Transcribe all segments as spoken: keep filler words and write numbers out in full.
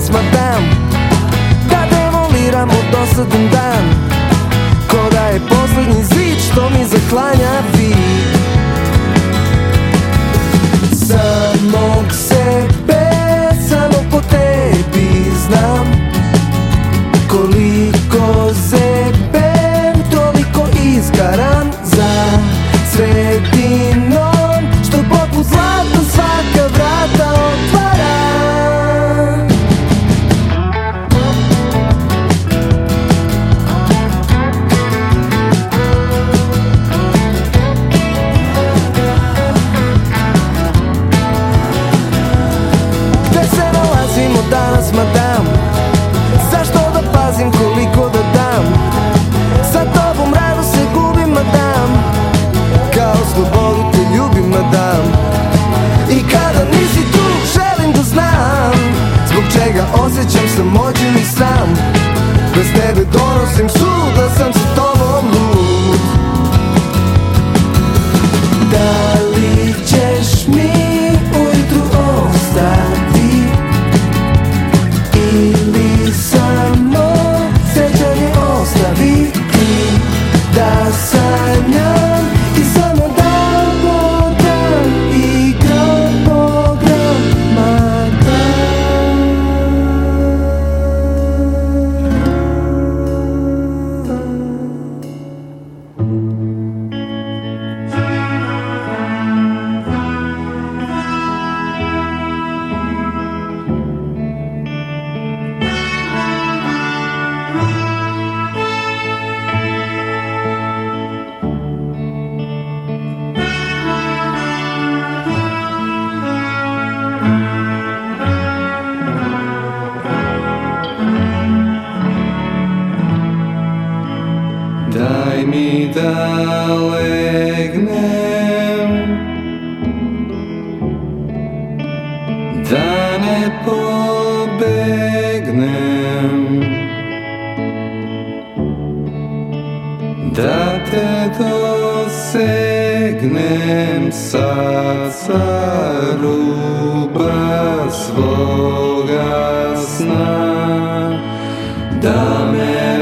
danas madam, da demoliramo dosadan dan, ko da je poslednji zid što mi zaklanja vid. Samog sebe, samo po tebi znam, koliko zebem, toliko izgaran za sredinom, što poput zlata svaka vrata otvara. Gde se nalazimo danas madam, zašto da pazim koliko da dam, sa tobom rado se gubim madam, kao slobodu te ljubim madam. I kada nisi tu želim da znam, zbog čega osjećam samoću i sram, bez tebe donosim sud da sam sa tobom lud. Da li ćeš mi ujutru ostati ili samo sećanje ostaviti, da sanjam i samo dan po dan i gram po gram madam. Daj mi da legnem, da ne pobegnem, da te dosegnem sad sa ruba svoga sna, da me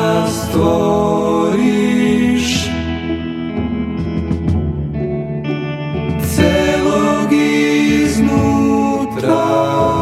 rastvoriš celog iznutra.